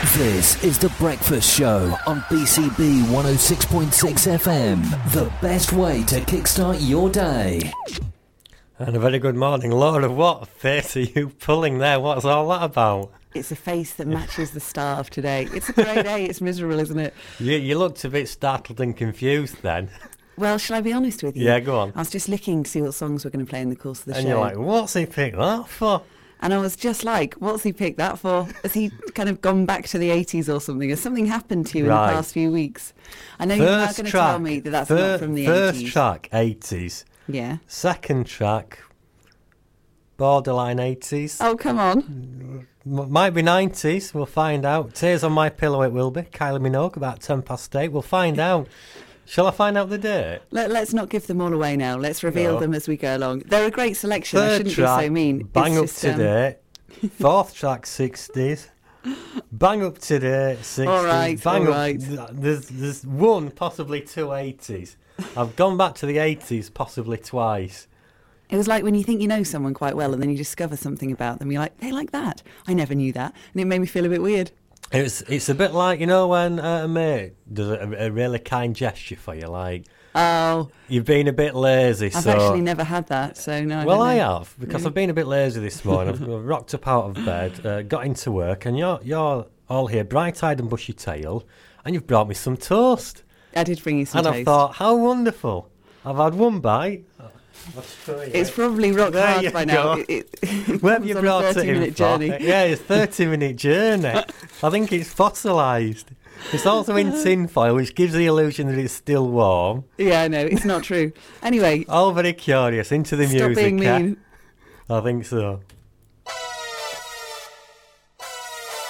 This is The Breakfast Show on BCB 106.6 FM. The best way to kickstart your day. And a very good morning, Laura. What face are you pulling there? What's all that about? It's a face that matches the start of today. It's a grey day. It's miserable, isn't it? You looked a bit startled and confused then. Well, shall I be honest with you? Yeah, go on. I was just looking to see what songs we're going to play in the course of the show. And you're like, what's he picked that for? And I was just like, what's he picked that for? Has he kind of gone back to the 80s or something? Has something happened to you in the past few weeks? I know you're not going to tell me that that's not from the 80s. First track, 80s. Yeah. Second track, borderline 80s. Oh, come on. Might be 90s, we'll find out. Tears on My Pillow it will be. Kylie Minogue, about 8:10. We'll find out. Shall I find out the date? Let's not give them all away now. Let's reveal them as we go along. They're a great selection. Third I shouldn't track, be so mean. Bang Up To Date. Fourth track, 60s. Bang Up To Date, 60s. All right, Bang all up, right. There's one, possibly two 80s. I've gone back to the 80s possibly twice. It was like when you think you know someone quite well and then you discover something about them. You're like, they like that. I never knew that. And it made me feel a bit weird. It's a bit like, you know, when a mate does a really kind gesture for you, like, oh, you've been a bit lazy. I've actually never had that, so no. Well, I have, because I've been a bit lazy this morning. I've rocked up out of bed, got into work, and you're all here, bright-eyed and bushy-tailed, and you've brought me some toast. I did bring you some toast. And I thought, how wonderful. I've had one bite. It's probably rock hard by now. Where have you brought it in for? Journey. Yeah, it's a 30-minute journey. I think it's fossilised. It's also in tinfoil, which gives the illusion that it's still warm. Yeah, I know. It's not true. Anyway. All very curious. Into the music. Stop being mean. I think so.